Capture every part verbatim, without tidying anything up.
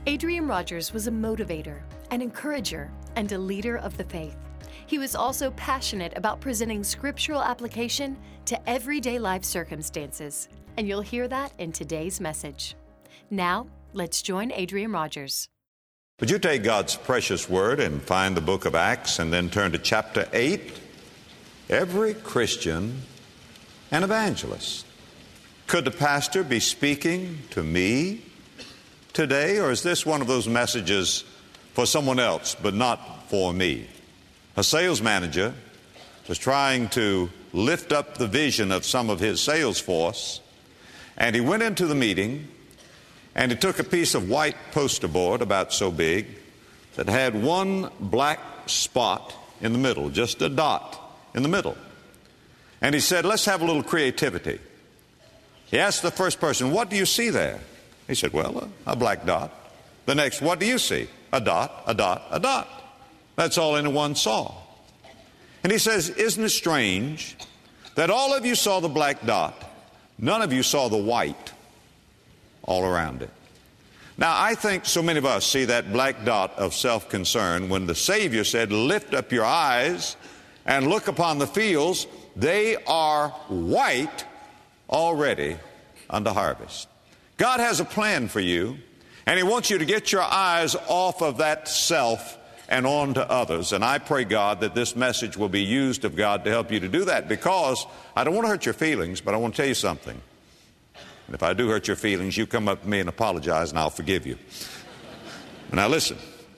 Adrian Rogers was a motivator, an encourager, and a leader of the faith. He was also passionate about presenting scriptural application to everyday life circumstances, and you'll hear that in today's message. Now, let's join Adrian Rogers. Would you take God's precious word and find the book of Acts and then turn to chapter eight? Every Christian an evangelist. Could the pastor be speaking to me today, or is this one of those messages for someone else but not for me? A sales manager was trying to lift up the vision of some of his sales force, and he went into the meeting and he took a piece of white poster board about so big that had one black spot in the middle, just a dot in the middle. And he said, let's have a little creativity. He asked the first person, what do you see there? He said, well, a, a black dot. The next, what do you see? A dot, a dot, a dot. That's all anyone saw. And he says, isn't it strange that all of you saw the black dot, none of you saw the white all around it? Now, I think so many of us see that black dot of self-concern when the Savior said, lift up your eyes and look upon the fields. They are white already unto harvest. God has a plan for you, and He wants you to get your eyes off of that self and on to others. And I pray, God, that this message will be used of God to help you to do that, because I don't want to hurt your feelings, but I want to tell you something. And if I do hurt your feelings, you come up to me and apologize, and I'll forgive you. Now listen,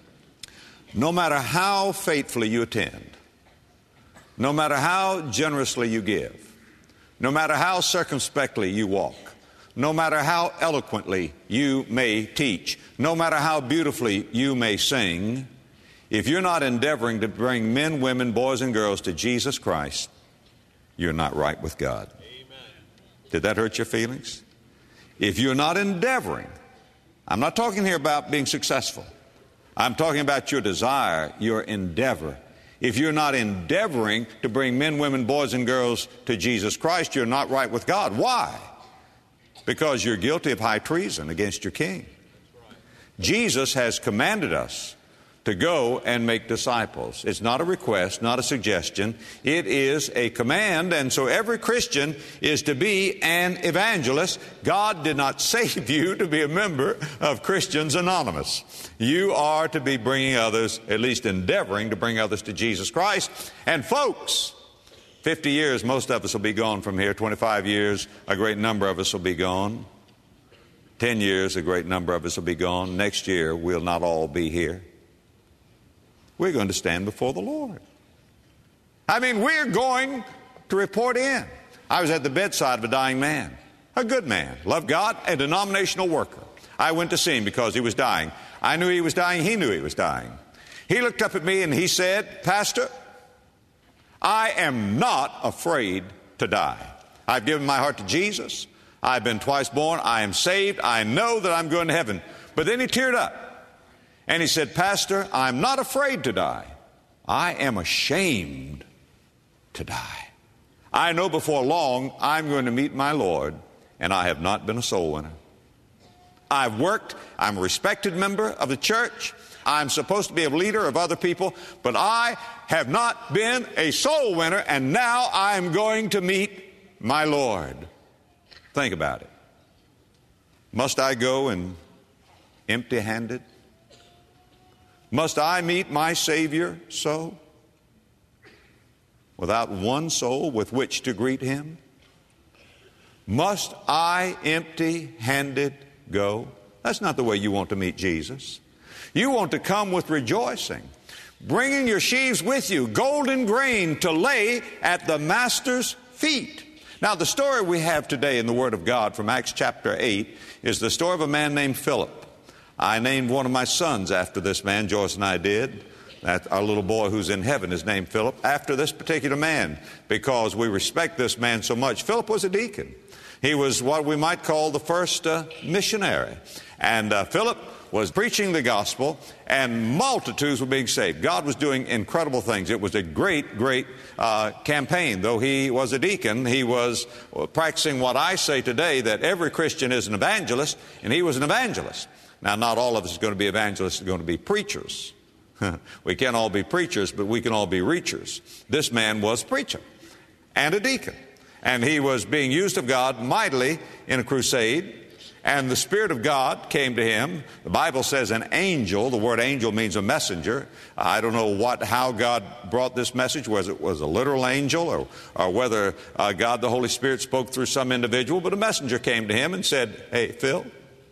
no matter how faithfully you attend, no matter how generously you give, no matter how circumspectly you walk, no matter how eloquently you may teach, no matter how beautifully you may sing, if you're not endeavoring to bring men, women, boys, and girls to Jesus Christ, you're not right with God. Amen. Did that hurt your feelings? If you're not endeavoring, I'm not talking here about being successful. I'm talking about your desire, your endeavor. If you're not endeavoring to bring men, women, boys, and girls to Jesus Christ, you're not right with God. Why? Because you're guilty of high treason against your King. Jesus has commanded us to go and make disciples. It's not a request, not a suggestion. It is a command, and so every Christian is to be an evangelist. God did not save you to be a member of Christians Anonymous. You are to be bringing others, at least endeavoring to bring others to Jesus Christ. And folks, fifty years, most of us will be gone from here. twenty-five years, a great number of us will be gone. ten years, a great number of us will be gone. Next year, we'll not all be here. We're going to stand before the Lord. I mean, we're going to report in. I was at the bedside of a dying man, a good man, loved God, a denominational worker. I went to see him because he was dying. I knew he was dying. He knew he was dying. He looked up at me and he said, Pastor, I am not afraid to die. I've given my heart to Jesus. I've been twice born. I am saved. I know that I'm going to heaven. But then he teared up. And he said, Pastor, I'm not afraid to die. I am ashamed to die. I know before long I'm going to meet my Lord, and I have not been a soul winner. I've worked. I'm a respected member of the church. I'm supposed to be a leader of other people, but I have not been a soul winner, and now I'm going to meet my Lord. Think about it. Must I go and empty-handed? Must I meet my Savior so? Without one soul with which to greet Him? Must I empty-handed go? That's not the way you want to meet Jesus. You want to come with rejoicing, bringing your sheaves with you, golden grain to lay at the Master's feet. Now, the story we have today in the Word of God from Acts chapter eight is the story of a man named Philip. I named one of my sons after this man. Joyce and I did. That our little boy who's in heaven is named Philip after this particular man because we respect this man so much. Philip was a deacon. He was what we might call the first uh, missionary. And uh, Philip was preaching the gospel, and multitudes were being saved. God was doing incredible things. It was a great, great uh, campaign. Though he was a deacon, he was practicing what I say today, that every Christian is an evangelist, and he was an evangelist. Now, not all of us are going to be evangelists, are going to be preachers. We can't all be preachers, but we can all be reachers. This man was a preacher and a deacon, and he was being used of God mightily in a crusade, and the Spirit of God came to him. The Bible says an angel. The word angel means a messenger. I don't know what, how God brought this message, whether it was a literal angel or, or whether uh, God, the Holy Spirit, spoke through some individual, but a messenger came to him and said, "Hey, Phil,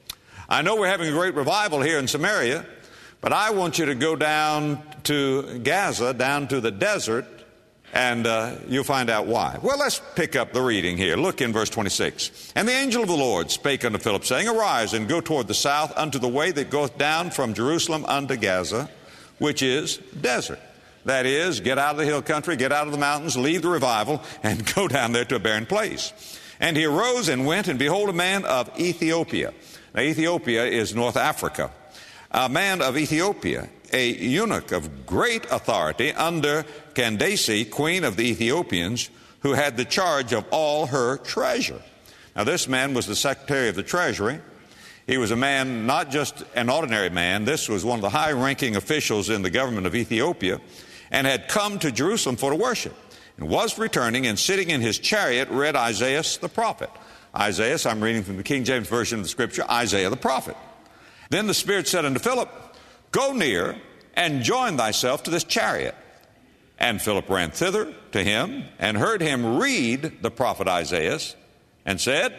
I know we're having a great revival here in Samaria, but I want you to go down to Gaza, down to the desert, and uh, you'll find out why." Well, let's pick up the reading here. Look in verse twenty-six. "And the angel of the Lord spake unto Philip, saying, Arise, and go toward the south unto the way that goeth down from Jerusalem unto Gaza, which is desert." That is, get out of the hill country, get out of the mountains, leave the revival, and go down there to a barren place. "And he arose and went, and behold, a man of Ethiopia." Now, Ethiopia is North Africa. "A man of Ethiopia, a eunuch of great authority under Candace, queen of the Ethiopians, who had the charge of all her treasure." Now, this man was the secretary of the treasury. He was a man, not just an ordinary man. This was one of the high-ranking officials in the government of Ethiopia, and had come to Jerusalem for to worship, and was returning, and sitting in his chariot read Isaiah the prophet. Isaiah, I'm reading from the King James Version of the Scripture, Isaiah the prophet. "Then the Spirit said unto Philip, Go near and join thyself to this chariot. And Philip ran thither to him, and heard him read the prophet Isaiah, and said,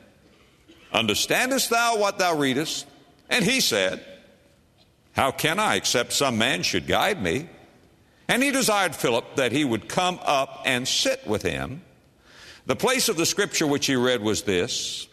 Understandest thou what thou readest? And he said, How can I, except some man should guide me? And he desired Philip that he would come up and sit with him. The place of the Scripture which he read was this: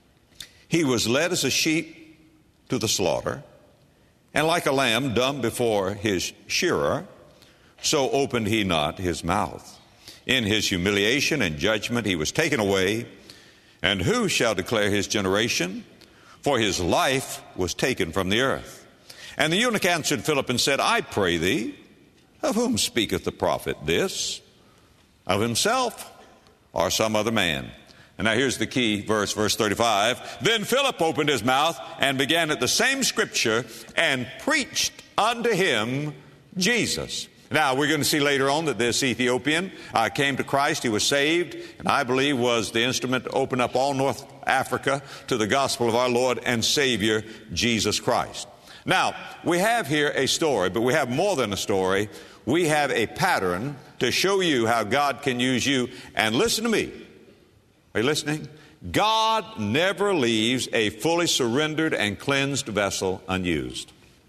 He was led as a sheep to the slaughter, and like a lamb dumb before his shearer, so opened he not his mouth. In his humiliation and judgment he was taken away. And who shall declare his generation? For his life was taken from the earth. And the eunuch answered Philip and said, I pray thee, of whom speaketh the prophet this? Of himself, or some other man? And now here's the key verse, verse thirty-five. Then Philip opened his mouth and began at the same Scripture and preached unto him Jesus. Now, we're going to see later on that this Ethiopian uh, came to Christ. He was saved, and I believe was the instrument to open up all North Africa to the gospel of our Lord and Savior, Jesus Christ. Now, we have here a story, but we have more than a story. We have a pattern to show you how God can use you. And listen to me. Are you listening? God never leaves a fully surrendered and cleansed vessel unused.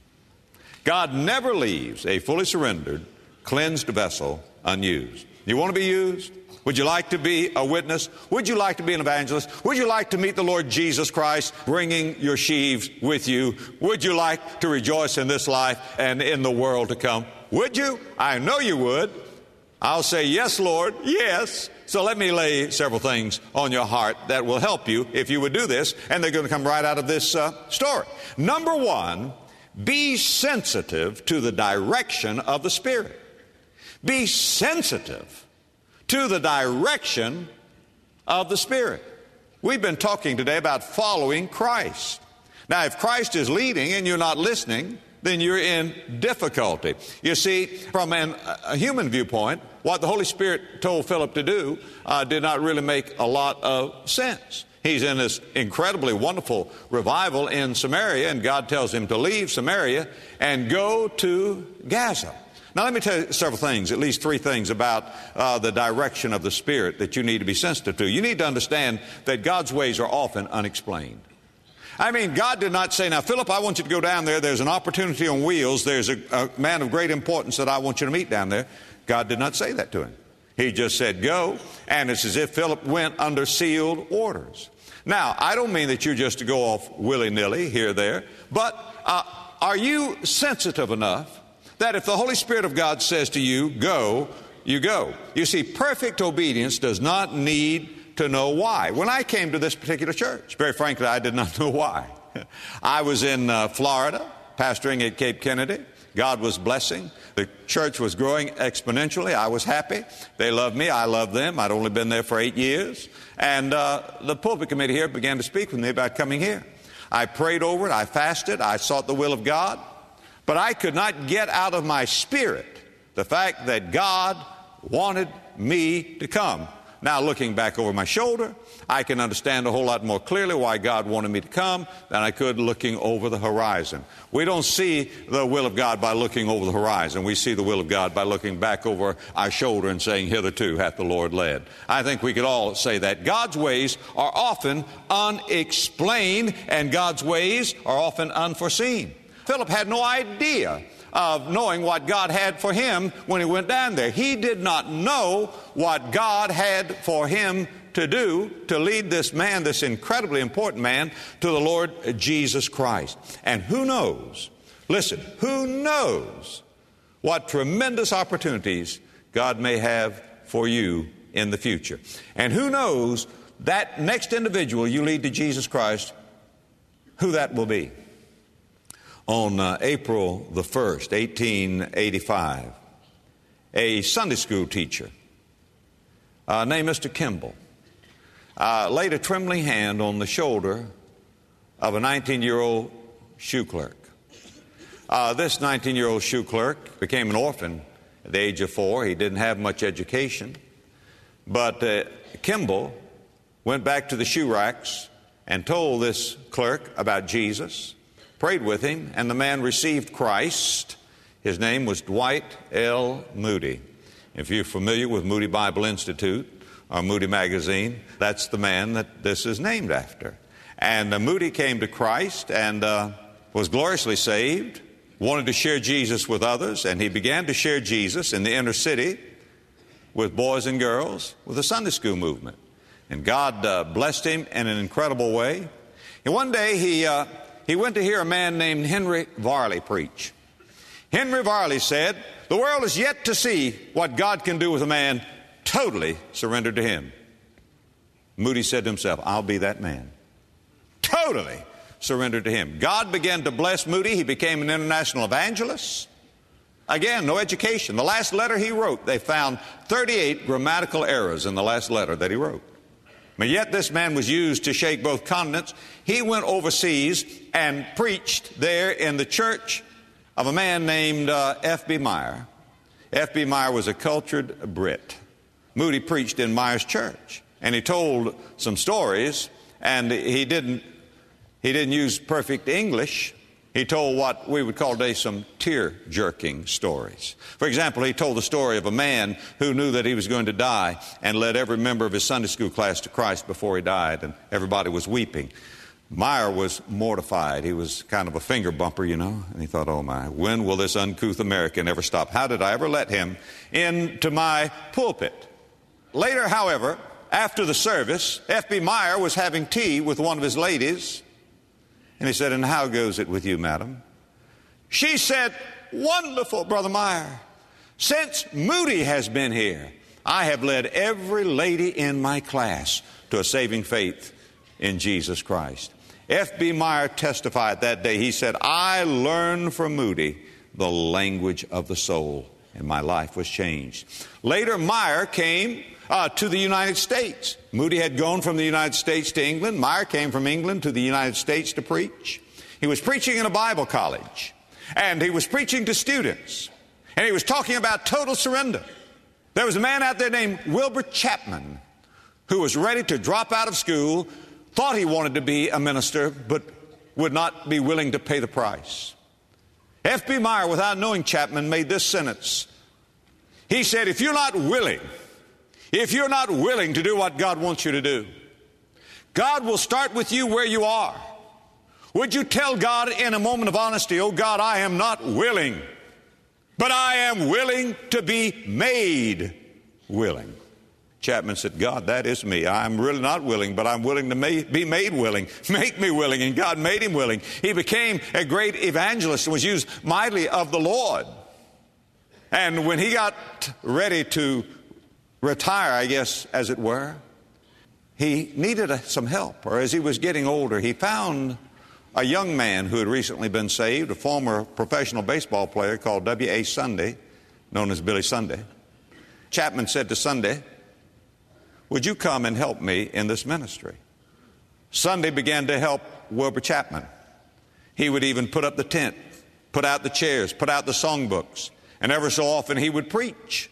God never leaves a fully surrendered, cleansed vessel unused. You want to be used? Would you like to be a witness? Would you like to be an evangelist? Would you like to meet the Lord Jesus Christ, bringing your sheaves with you? Would you like to rejoice in this life and in the world to come? Would you? I know you would. I'll say, yes, Lord, yes. So let me lay several things on your heart that will help you if you would do this, and they're going to come right out of this uh, story. Number one, be sensitive to the direction of the Spirit. Be sensitive to the direction of the Spirit. We've been talking today about following Christ. Now, if Christ is leading and you're not listening, then you're in difficulty. You see, from an, a human viewpoint, what the Holy Spirit told Philip to do uh, did not really make a lot of sense. He's in this incredibly wonderful revival in Samaria, and God tells him to leave Samaria and go to Gaza. Now, let me tell you several things, at least three things about uh, the direction of the Spirit that you need to be sensitive to. You need to understand that God's ways are often unexplained. I mean, God did not say, now, Philip, I want you to go down there. There's an opportunity on wheels. There's a, a man of great importance that I want you to meet down there. God did not say that to him. He just said, go, and it's as if Philip went under sealed orders. Now, I don't mean that you're just to go off willy-nilly here or there, but uh, are you sensitive enough that if the Holy Spirit of God says to you, go, you go? You see, perfect obedience does not need to know why. When I came to this particular church, very frankly, I did not know why. I was in uh, Florida, pastoring at Cape Kennedy. God was blessing. The church was growing exponentially. I was happy. They loved me. I loved them. I'd only been there for eight years. And uh, the pulpit committee here began to speak with me about coming here. I prayed over it. I fasted. I sought the will of God. But I could not get out of my spirit the fact that God wanted me to come. Now, looking back over my shoulder, I can understand a whole lot more clearly why God wanted me to come than I could looking over the horizon. We don't see the will of God by looking over the horizon. We see the will of God by looking back over our shoulder and saying, hitherto hath the Lord led. I think we could all say that. God's ways are often unexplained, and God's ways are often unforeseen. Philip had no idea of knowing what God had for him when he went down there. He did not know what God had for him to do to lead this man, this incredibly important man, to the Lord Jesus Christ. And who knows, listen, who knows what tremendous opportunities God may have for you in the future. And who knows that next individual you lead to Jesus Christ, who that will be. On uh, April the first, eighteen eighty-five, a Sunday school teacher uh, named Mister Kimball uh, laid a trembling hand on the shoulder of a nineteen-year-old shoe clerk. Uh, this nineteen-year-old shoe clerk became an orphan at the age of four. He didn't have much education. But uh, Kimball went back to the shoe racks and told this clerk about Jesus, prayed with him, and the man received Christ. His name was Dwight L. Moody. If you're familiar with Moody Bible Institute or Moody Magazine, that's the man that this is named after. And uh, Moody came to Christ and uh, was gloriously saved, wanted to share Jesus with others, and he began to share Jesus in the inner city with boys and girls with the Sunday school movement. And God uh, blessed him in an incredible way. And one day he... Uh, He went to hear a man named Henry Varley preach. Henry Varley said, the world is yet to see what God can do with a man totally surrendered to him. Moody said to himself, I'll be that man. Totally surrendered to him. God began to bless Moody. He became an international evangelist. Again, no education. The last letter he wrote, they found thirty-eight grammatical errors in the last letter that he wrote. But yet this man was used to shake both continents. He went overseas and preached there in the church of a man named uh, F B Meyer. F B Meyer was a cultured Brit. Moody preached in Meyer's church, and he told some stories, and he didn't, he didn't use perfect English. He told what we would call today some tear-jerking stories. For example, he told the story of a man who knew that he was going to die and led every member of his Sunday school class to Christ before he died, and everybody was weeping. Meyer was mortified. He was kind of a finger bumper, you know, and he thought, oh my, when will this uncouth American ever stop? How did I ever let him into my pulpit? Later, however, after the service, F B Meyer was having tea with one of his ladies. And he said, and how goes it with you, madam? She said, wonderful, Brother Meyer. Since Moody has been here, I have led every lady in my class to a saving faith in Jesus Christ. F B Meyer testified that day. He said, I learned from Moody the language of the soul, and my life was changed. Later, Meyer came Uh, to the United States. Moody had gone from the United States to England. Meyer came from England to the United States to preach. He was preaching in a Bible college, and he was preaching to students, and he was talking about total surrender. There was a man out there named Wilbur Chapman who was ready to drop out of school, thought he wanted to be a minister, but would not be willing to pay the price. F B Meyer, without knowing Chapman, made this sentence. He said, if you're not willing If you're not willing to do what God wants you to do, God will start with you where you are. Would you tell God in a moment of honesty, oh God, I am not willing, but I am willing to be made willing. Chapman said, God, that is me. I'm really not willing, but I'm willing to ma- be made willing. Make me willing. And God made him willing. He became a great evangelist and was used mightily of the Lord. And when he got ready to retire, I guess, as it were, he needed a, some help. Or as he was getting older, he found a young man who had recently been saved, a former professional baseball player called W A Sunday, known as Billy Sunday. Chapman said to Sunday, would you come and help me in this ministry? Sunday began to help Wilbur Chapman. He would even put up the tent, put out the chairs, put out the songbooks, and ever so often he would preach.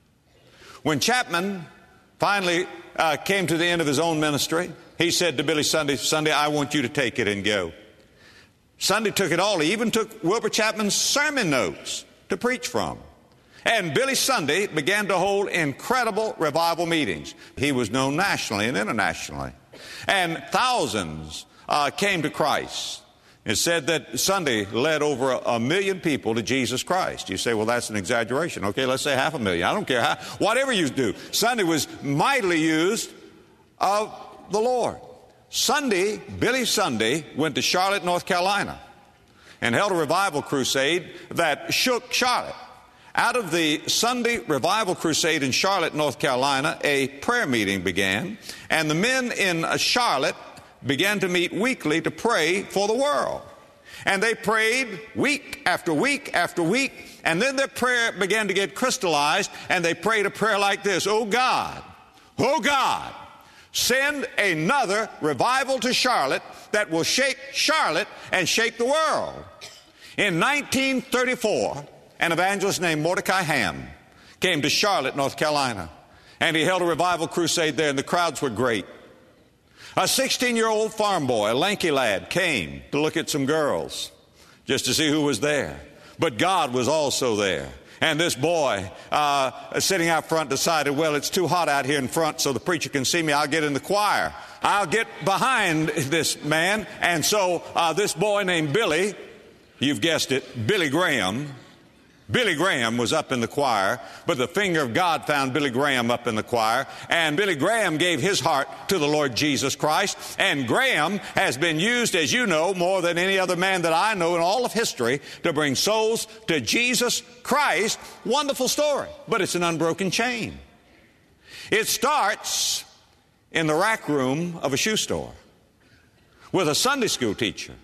When Chapman finally uh, came to the end of his own ministry, he said to Billy Sunday, Sunday, I want you to take it and go. Sunday took it all. He even took Wilbur Chapman's sermon notes to preach from. And Billy Sunday began to hold incredible revival meetings. He was known nationally and internationally. And thousands uh, came to Christ. It said that Sunday led over a, a million people to Jesus Christ. You say, well, that's an exaggeration. Okay, let's say half a million. I don't care how. Whatever you do. Sunday was mightily used of the Lord. Sunday, Billy Sunday went to Charlotte, North Carolina, and held a revival crusade that shook Charlotte. Out of the Sunday revival crusade in Charlotte, North Carolina, a prayer meeting began, and the men in Charlotte began to meet weekly to pray for the world. And they prayed week after week after week, and then their prayer began to get crystallized, and they prayed a prayer like this: Oh God, oh God, send another revival to Charlotte that will shake Charlotte and shake the world. In nineteen thirty-four, an evangelist named Mordecai Ham came to Charlotte, North Carolina, and he held a revival crusade there, and the crowds were great. A sixteen-year-old farm boy, a lanky lad, came to look at some girls just to see who was there. But God was also there. And this boy, uh, sitting out front, decided, well, it's too hot out here in front so the preacher can see me. I'll get in the choir. I'll get behind this man. And so uh, this boy named Billy, you've guessed it, Billy Graham, Billy Graham was up in the choir, but the finger of God found Billy Graham up in the choir, and Billy Graham gave his heart to the Lord Jesus Christ, and Graham has been used, as you know, more than any other man that I know in all of history to bring souls to Jesus Christ. Wonderful story, but it's an unbroken chain. It starts in the rack room of a shoe store with a Sunday school teacher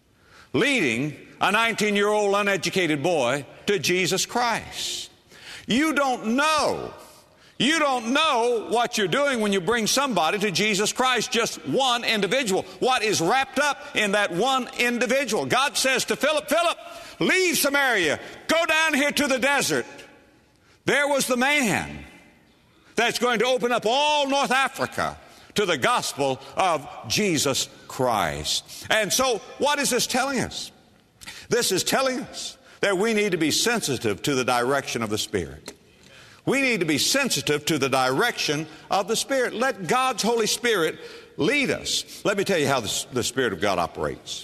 leading a nineteen-year-old uneducated boy to Jesus Christ. You don't know. You don't know what you're doing when you bring somebody to Jesus Christ, just one individual. What is wrapped up in that one individual? God says to Philip, Philip, leave Samaria. Go down here to the desert. There was the man that's going to open up all North Africa to the gospel of Jesus Christ. And so what is this telling us? This is telling us that we need to be sensitive to the direction of the Spirit. We need to be sensitive to the direction of the Spirit. Let God's Holy Spirit lead us. Let me tell you how the, the Spirit of God operates.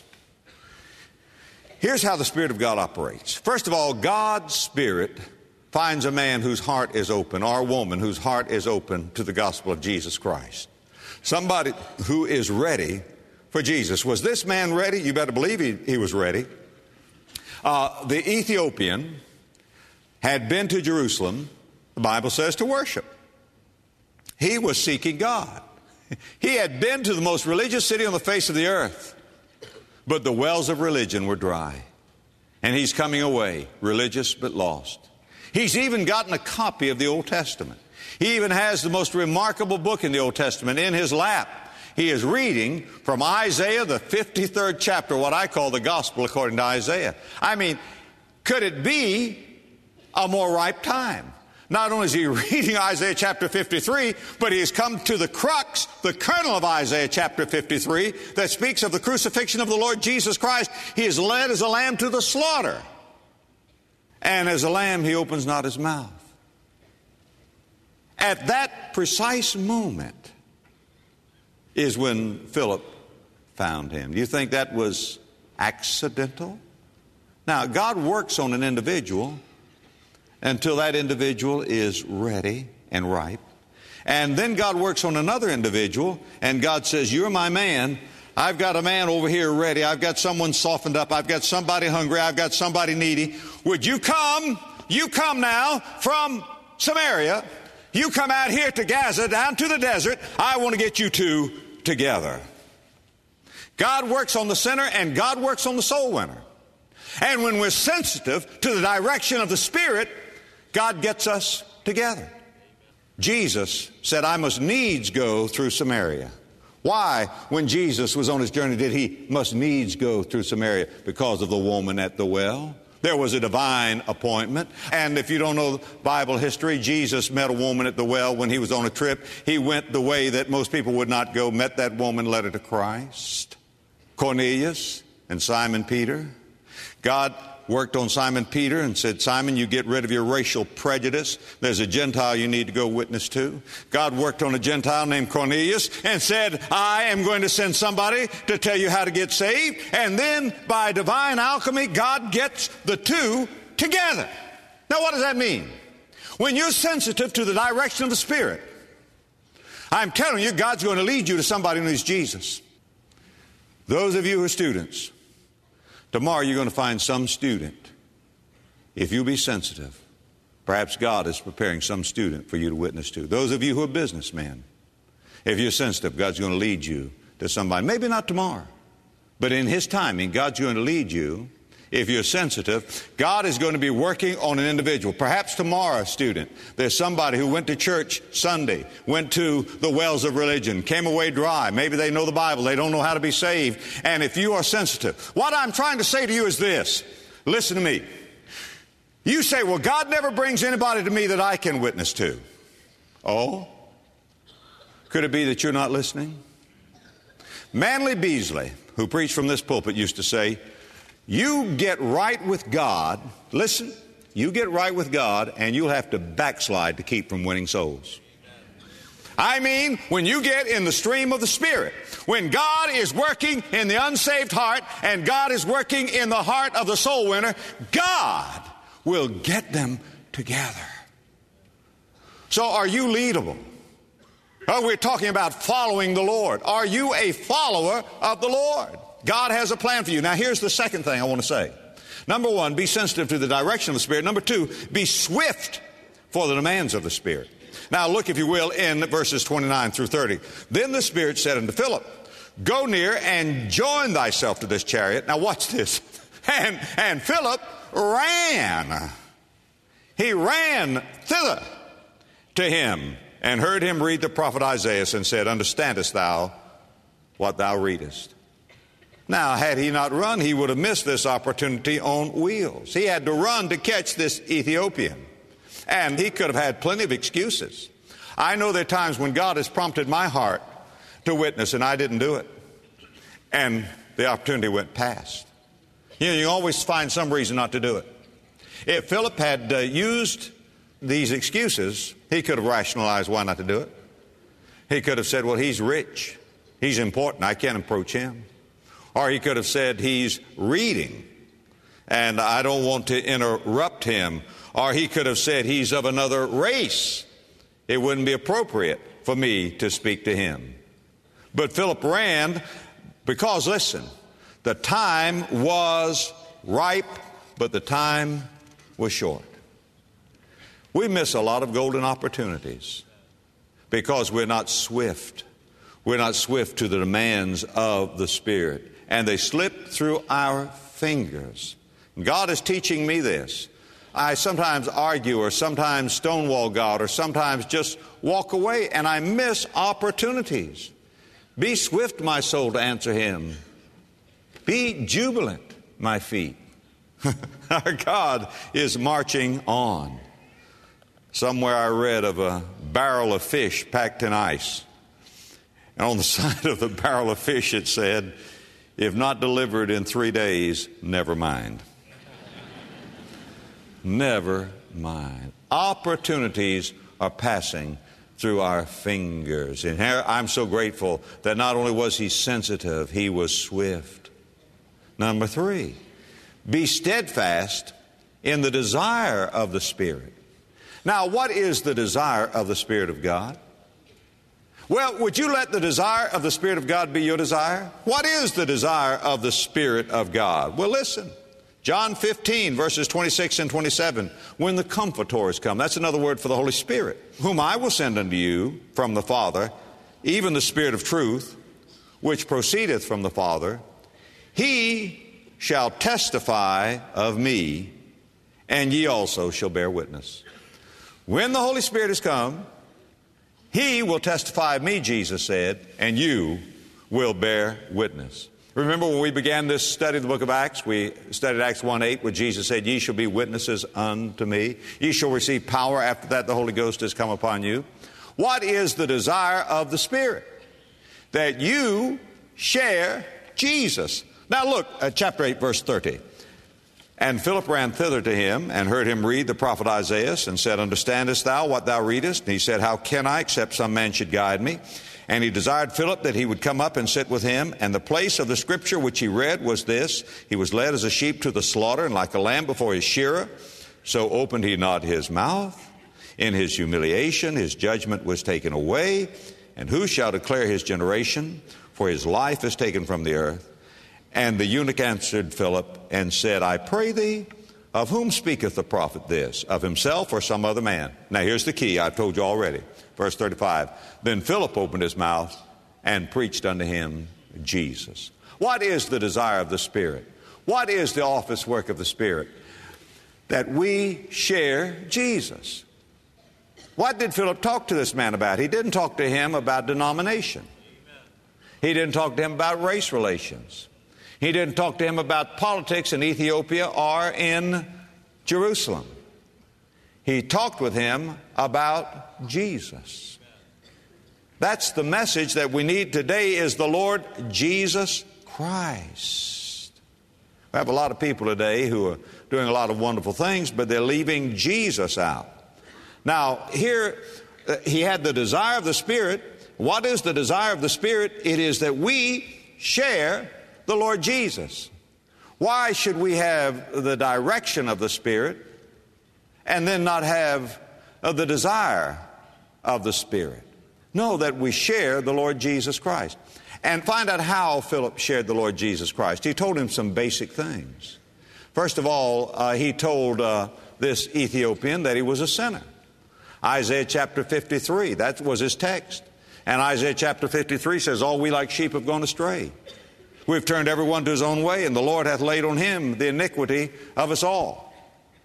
Here's how the Spirit of God operates. First of all, God's Spirit finds a man whose heart is open, or a woman whose heart is open to the gospel of Jesus Christ. Somebody who is ready for Jesus. Was this man ready? You better believe he, he was ready. Uh, the Ethiopian had been to Jerusalem, the Bible says, to worship. He was seeking God. He had been to the most religious city on the face of the earth, but the wells of religion were dry. And he's coming away, religious but lost. He's even gotten a copy of the Old Testament. He even has the most remarkable book in the Old Testament in his lap. He is reading from Isaiah, the fifty-third chapter, what I call the gospel according to Isaiah. I mean, could it be a more ripe time? Not only is he reading Isaiah chapter fifty-three, but he has come to the crux, the kernel of Isaiah chapter fifty-three, that speaks of the crucifixion of the Lord Jesus Christ. He is led as a lamb to the slaughter. And as a lamb, he opens not his mouth. At that precise moment is when Philip found him. Do you think that was accidental? Now, God works on an individual until that individual is ready and ripe. And then God works on another individual, and God says, you're my man. I've got a man over here ready. I've got someone softened up. I've got somebody hungry. I've got somebody needy. Would you come? You come now from Samaria. You come out here to Gaza, down to the desert. I want to get you two together. God works on the sinner, and God works on the soul winner. And when we're sensitive to the direction of the Spirit, God gets us together. Jesus said, I must needs go through Samaria. Why, when Jesus was on his journey, did he must needs go through Samaria? Because of the woman at the well. There was a divine appointment. And if you don't know Bible history, Jesus met a woman at the well when he was on a trip. He went the way that most people would not go, met that woman, led her to Christ. Cornelius and Simon Peter. God worked on Simon Peter and said, Simon, you get rid of your racial prejudice. There's a Gentile you need to go witness to. God worked on a Gentile named Cornelius and said, I am going to send somebody to tell you how to get saved. And then by divine alchemy, God gets the two together. Now, what does that mean? When you're sensitive to the direction of the Spirit, I'm telling you, God's going to lead you to somebody who needs Jesus. Those of you who are students, tomorrow you're going to find some student. If you be sensitive, perhaps God is preparing some student for you to witness to. Those of you who are businessmen, if you're sensitive, God's going to lead you to somebody. Maybe not tomorrow, but in His timing, God's going to lead you. If you're sensitive, God is going to be working on an individual. Perhaps tomorrow, student, there's somebody who went to church Sunday, went to the wells of religion, came away dry. Maybe they know the Bible. They don't know how to be saved. And if you are sensitive, what I'm trying to say to you is this. Listen to me. You say, well, God never brings anybody to me that I can witness to. Oh? Could it be that you're not listening? Manly Beasley, who preached from this pulpit, used to say, you get right with God, listen, you get right with God and you'll have to backslide to keep from winning souls. I mean, when you get in the stream of the Spirit, when God is working in the unsaved heart and God is working in the heart of the soul winner, God will get them together. So are you leadable? Oh, we're talking about following the Lord. Are you a follower of the Lord? God has a plan for you. Now, here's the second thing I want to say. Number one, be sensitive to the direction of the Spirit. Number two, be swift for the demands of the Spirit. Now, look, if you will, in verses twenty-nine through thirty. Then the Spirit said unto Philip, go near and join thyself to this chariot. Now, watch this. And, and Philip ran. He ran thither to him and heard him read the prophet Isaiah and said, understandest thou what thou readest? Now, had he not run, he would have missed this opportunity on wheels. He had to run to catch this Ethiopian. And he could have had plenty of excuses. I know there are times when God has prompted my heart to witness, and I didn't do it. And the opportunity went past. You know, you always find some reason not to do it. If Philip had uh, used these excuses, he could have rationalized why not to do it. He could have said, well, he's rich. He's important. I can't approach him. Or he could have said, he's reading, and I don't want to interrupt him. Or he could have said, he's of another race. It wouldn't be appropriate for me to speak to him. But Philip ran because, listen, the time was ripe, but the time was short. We miss a lot of golden opportunities because we're not swift. We're not swift to the demands of the Spirit. And they slip through our fingers. God is teaching me this. I sometimes argue or sometimes stonewall God or sometimes just walk away and I miss opportunities. Be swift, my soul, to answer Him. Be jubilant, my feet. Our God is marching on. Somewhere I read of a barrel of fish packed in ice. And on the side of the barrel of fish it said, if not delivered in three days, never mind. Never mind. Opportunities are passing through our fingers. And here I'm so grateful that not only was he sensitive, he was swift. Number three, be steadfast in the desire of the Spirit. Now, what is the desire of the Spirit of God? Well, would you let the desire of the Spirit of God be your desire? What is the desire of the Spirit of God? Well, listen. John fifteen, verses twenty-six and twenty-seven. When the Comforter is come, that's another word for the Holy Spirit, whom I will send unto you from the Father, even the Spirit of truth, which proceedeth from the Father, He shall testify of me, and ye also shall bear witness. When the Holy Spirit is come, He will testify of me, Jesus said, and you will bear witness. Remember when we began this study of the book of Acts, we studied Acts one eight, where Jesus said, ye shall be witnesses unto me. Ye shall receive power. After that, the Holy Ghost has come upon you. What is the desire of the Spirit? That you share Jesus. Now look at chapter eight, verse thirty. And Philip ran thither to him and heard him read the prophet Isaiah and said, understandest thou what thou readest? And he said, how can I, except some man should guide me? And he desired Philip that he would come up and sit with him. And the place of the scripture which he read was this: he was led as a sheep to the slaughter, and like a lamb before his shearer, so opened he not his mouth. In his humiliation his judgment was taken away. And who shall declare his generation? For his life is taken from the earth. And the eunuch answered Philip and said, I pray thee, of whom speaketh the prophet this? Of himself or some other man? Now here's the key, I've told you already. Verse thirty-five, then Philip opened his mouth and preached unto him Jesus. What is the desire of the Spirit? What is the office work of the Spirit? That we share Jesus. What did Philip talk to this man about? He didn't talk to him about denomination. He didn't talk to him about race relations. He didn't talk to him about politics in Ethiopia or in Jerusalem. He talked with him about Jesus. That's the message that we need today, is the Lord Jesus Christ. We have a lot of people today who are doing a lot of wonderful things, but they're leaving Jesus out. Now, here uh, he had the desire of the Spirit. What is the desire of the Spirit? It is that we share the Lord Jesus. Why should we have the direction of the Spirit and then not have uh, the desire of the Spirit? No, that we share the Lord Jesus Christ. And find out how Philip shared the Lord Jesus Christ. He told him some basic things. First of all, uh, he told uh, this Ethiopian that he was a sinner. Isaiah chapter fifty-three, that was his text. And Isaiah chapter fifty-three says, all we like sheep have gone astray. We've turned everyone to his own way, and the Lord hath laid on him the iniquity of us all.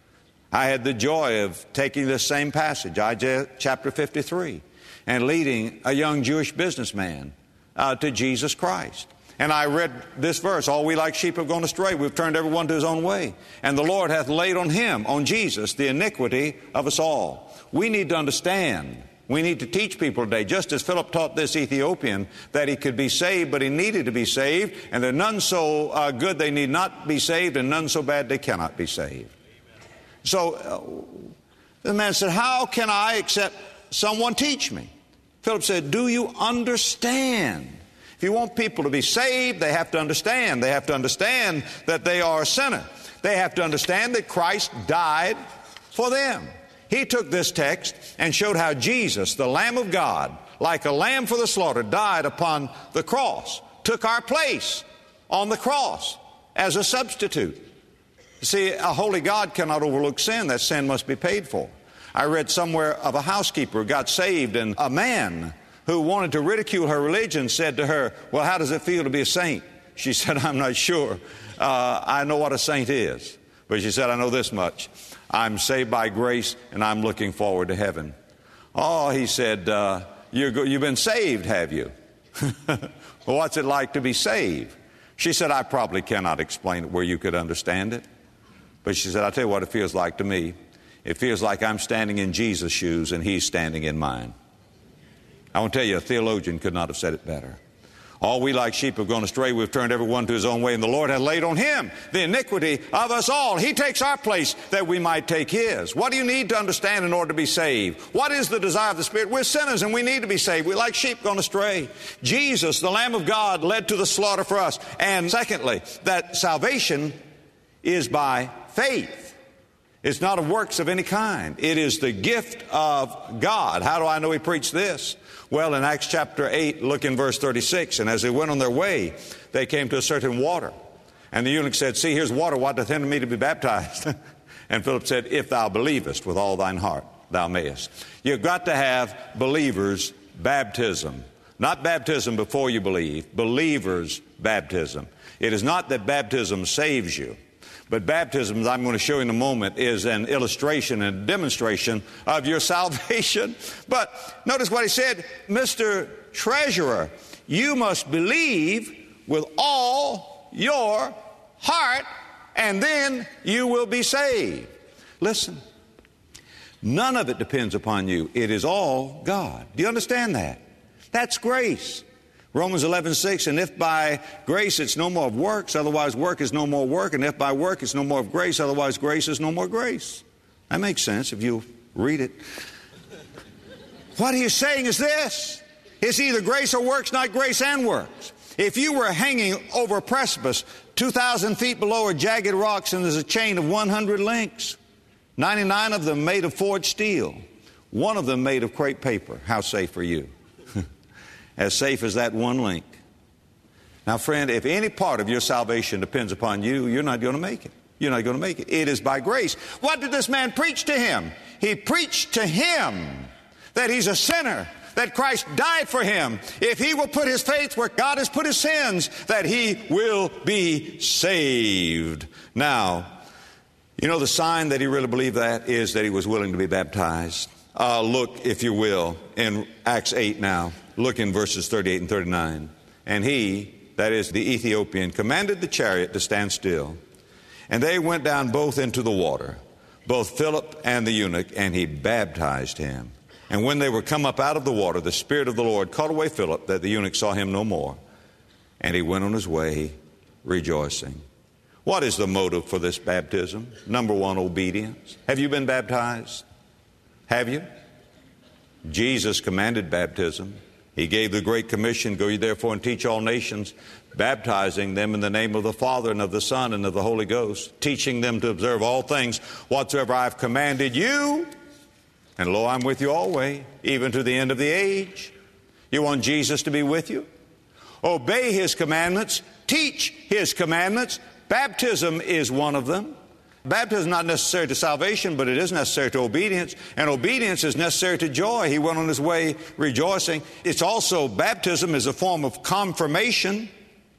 I had the joy of taking this same passage, Isaiah chapter fifty-three, and leading a young Jewish businessman uh, to Jesus Christ. And I read this verse, all we like sheep have gone astray. We've turned everyone to his own way. And the Lord hath laid on him, on Jesus, the iniquity of us all. We need to understand. We need to teach people today, just as Philip taught this Ethiopian, that he could be saved, but he needed to be saved, and there are none so uh, good they need not be saved, and none so bad they cannot be saved. Amen. So uh, the man said, how can I except someone teach me? Philip said, do you understand? If you want people to be saved, they have to understand. They have to understand that they are a sinner. They have to understand that Christ died for them. He took this text and showed how Jesus, the Lamb of God, like a lamb for the slaughter, died upon the cross, took our place on the cross as a substitute. You see, a holy God cannot overlook sin. That sin must be paid for. I read somewhere of a housekeeper who got saved, and a man who wanted to ridicule her religion said to her, well, how does it feel to be a saint? She said, I'm not sure. Uh, I know what a saint is. But she said, I know this much. I'm saved by grace, and I'm looking forward to heaven. Oh, he said, uh, you go, you've been saved, have you? Well, what's it like to be saved? She said, I probably cannot explain it where you could understand it. But she said, I'll tell you what it feels like to me. It feels like I'm standing in Jesus' shoes, and he's standing in mine. I want to tell you, a theologian could not have said it better. All we like sheep have gone astray. We've turned everyone to his own way, and the Lord hath laid on him the iniquity of us all. He takes our place that we might take his. What do you need to understand in order to be saved? What is the desire of the Spirit? We're sinners, and we need to be saved. We like sheep gone astray. Jesus, the Lamb of God, led to the slaughter for us. And secondly, that salvation is by faith. It's not of works of any kind. It is the gift of God. How do I know he preached this? Well, in Acts chapter eight, look in verse thirty-six. And as they went on their way, they came to a certain water. And the eunuch said, see, here's water. What doth hinder me to be baptized? And Philip said, if thou believest with all thine heart, thou mayest. You've got to have believers' baptism. Not baptism before you believe. Believers' baptism. It is not that baptism saves you. But baptism, as I'm going to show you in a moment, is an illustration and demonstration of your salvation. But notice what he said, Mister Treasurer, You must believe with all your heart, and then you will be saved. Listen, none of it depends upon you. It is all God. Do you understand that? That's grace. Romans eleven six, and if by grace it's no more of works, otherwise work is no more work, and if by work it's no more of grace, otherwise grace is no more grace. That makes sense if you read it. What he is saying is this: it's either grace or works, not grace and works. If you were hanging over a precipice two thousand feet below are jagged rocks, and there's a chain of one hundred links, ninety-nine of them made of forged steel, one of them made of crepe paper, how safe are you? As safe as that one link. Now, friend, if any part of your salvation depends upon you, you're not going to make it. You're not going to make it. It is by grace. What did this man preach to him? He preached to him that he's a sinner, that Christ died for him. If he will put his faith where God has put his sins, that he will be saved. Now, you know the sign that he really believed that is that he was willing to be baptized. Uh, look, if you will, in Acts eight now. Look in verses thirty-eight and thirty-nine. And he, that is the Ethiopian, commanded the chariot to stand still. And they went down both into the water, both Philip and the eunuch, and he baptized him. And when they were come up out of the water, the Spirit of the Lord caught away Philip, that the eunuch saw him no more. And he went on his way rejoicing. What is the motive for this baptism? Number one, obedience. Have you been baptized? Have you? Jesus commanded baptism. He gave the Great Commission, go ye therefore and teach all nations, baptizing them in the name of the Father and of the Son and of the Holy Ghost, teaching them to observe all things whatsoever I have commanded you. And lo, I'm with you always, even to the end of the age. You want Jesus to be with you? Obey His commandments. Teach His commandments. Baptism is one of them. Baptism is not necessary to salvation, but it is necessary to obedience. And obedience is necessary to joy. He went on his way rejoicing. It's also, baptism is a form of confirmation.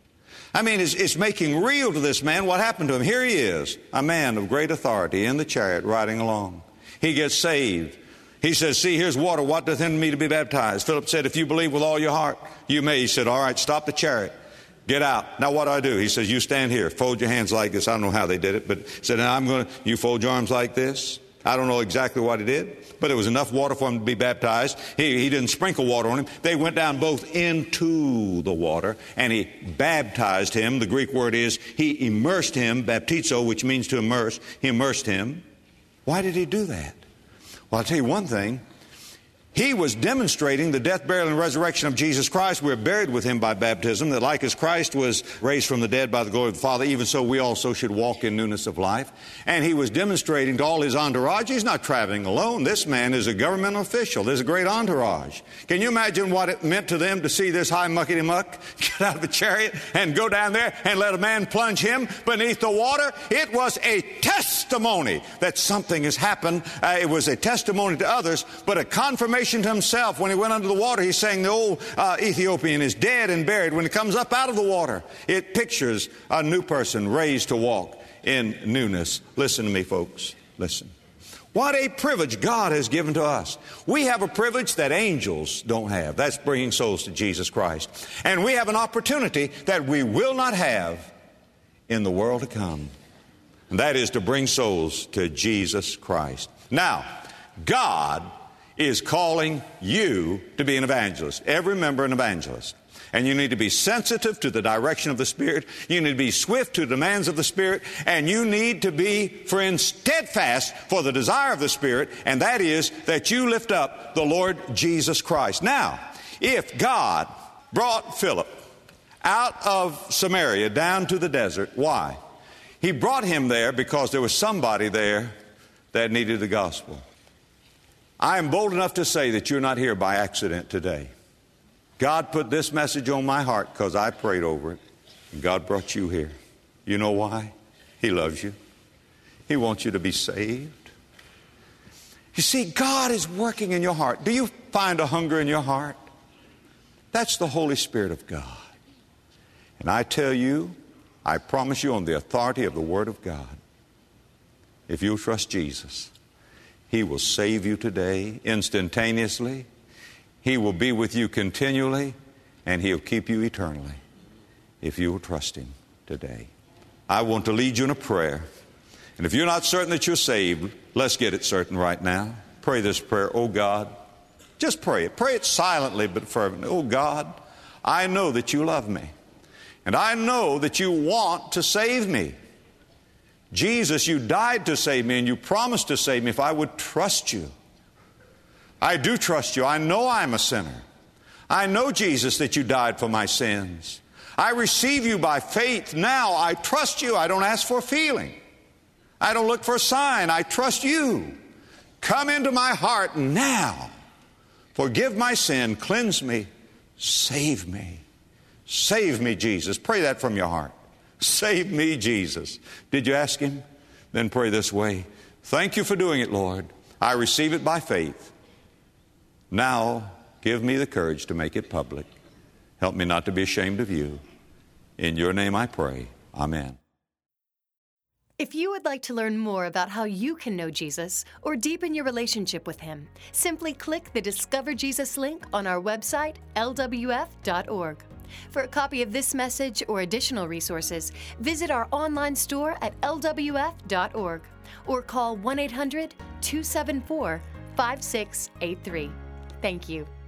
I mean, it's, it's making real to this man what happened to him. Here he is, a man of great authority in the chariot riding along. He gets saved. He says, see, here's water. What doth hinder me to be baptized? Philip said, if you believe with all your heart, you may. He said, all right, stop the chariot. Get out. Now what do I do? He says, you stand here. Fold your hands like this. I don't know how they did it, but he said, now I'm going to, you fold your arms like this. I don't know exactly what he did, but it was enough water for him to be baptized. He, he didn't sprinkle water on him. They went down both into the water, and he baptized him. The Greek word is he immersed him, baptizo, which means to immerse. He immersed him. Why did he do that? Well, I'll tell you one thing. He was demonstrating the death, burial, and resurrection of Jesus Christ. We're buried with Him by baptism, that like as Christ was raised from the dead by the glory of the Father, even so we also should walk in newness of life. And he was demonstrating to all his entourage, he's not traveling alone. This man is a government official. There's a great entourage. Can you imagine what it meant to them to see this high muckety-muck get out of the chariot and go down there and let a man plunge him beneath the water? It was a testimony that something has happened. Uh, it was a testimony to others, but a confirmation to himself. When he went under the water, he's saying the old uh, Ethiopian is dead and buried. When he comes up out of the water, it pictures a new person raised to walk in newness. Listen to me, folks. Listen. What a privilege God has given to us. We have a privilege that angels don't have. That's bringing souls to Jesus Christ. And we have an opportunity that we will not have in the world to come. And that is to bring souls to Jesus Christ. Now, God is calling you to be an evangelist. Every member an evangelist. And you need to be sensitive to the direction of the Spirit. You need to be swift to the demands of the Spirit. And you need to be, friends, steadfast for the desire of the Spirit. And that is that you lift up the Lord Jesus Christ. Now, if God brought Philip out of Samaria down to the desert, why? He brought him there because there was somebody there that needed the gospel. I am bold enough to say that you're not here by accident today. God put this message on my heart because I prayed over it. And God brought you here. You know why? He loves you. He wants you to be saved. You see, God is working in your heart. Do you find a hunger in your heart? That's the Holy Spirit of God. And I tell you, I promise you on the authority of the Word of God, if you'll trust Jesus, He will save you today instantaneously. He will be with you continually, and He'll keep you eternally if you will trust Him today. I want to lead you in a prayer. And if you're not certain that you're saved, let's get it certain right now. Pray this prayer. Oh God, just pray it. Pray it silently but fervently. Oh God, I know that you love me. And I know that you want to save me. Jesus, you died to save me, and you promised to save me if I would trust you. I do trust you. I know I'm a sinner. I know, Jesus, that you died for my sins. I receive you by faith. Now I trust you. I don't ask for a feeling. I don't look for a sign. I trust you. Come into my heart now. Forgive my sin. Cleanse me. Save me. Save me, Jesus. Pray that from your heart. Save me, Jesus. Did you ask Him? Then pray this way. Thank you for doing it, Lord. I receive it by faith. Now, give me the courage to make it public. Help me not to be ashamed of you. In your name I pray. Amen. If you would like to learn more about how you can know Jesus or deepen your relationship with Him, simply click the Discover Jesus link on our website, L W F dot org. For a copy of this message or additional resources, visit our online store at L W F dot org or call one eight hundred, two seven four, five six eight three. Thank you.